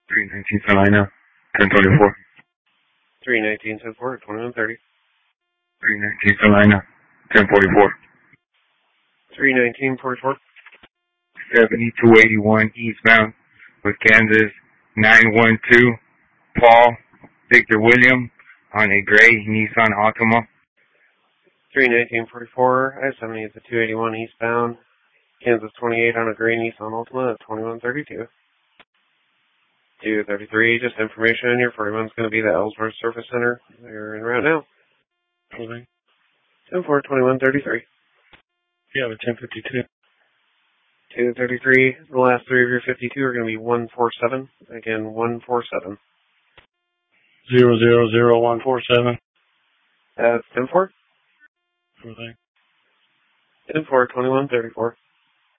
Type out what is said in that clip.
319 Salina, 1024. 319 10-4, 2130. 319 Salina, 1044. 319 44. 7281 eastbound with Kansas 912 Paul Victor William on a gray Nissan Altima. 319 44, I-70 at the 281 eastbound, Kansas 28 on a gray Nissan Altima at 2132. 233, just information, your 41's going to be the Ellsworth Service Center. They're en route now. Okay. 10-4, 2133. Yeah, but 1052. 233, the last three of your 52 are going to be 147. Again, 147. 000147. That's 10-4. Okay. 10-4, 2134.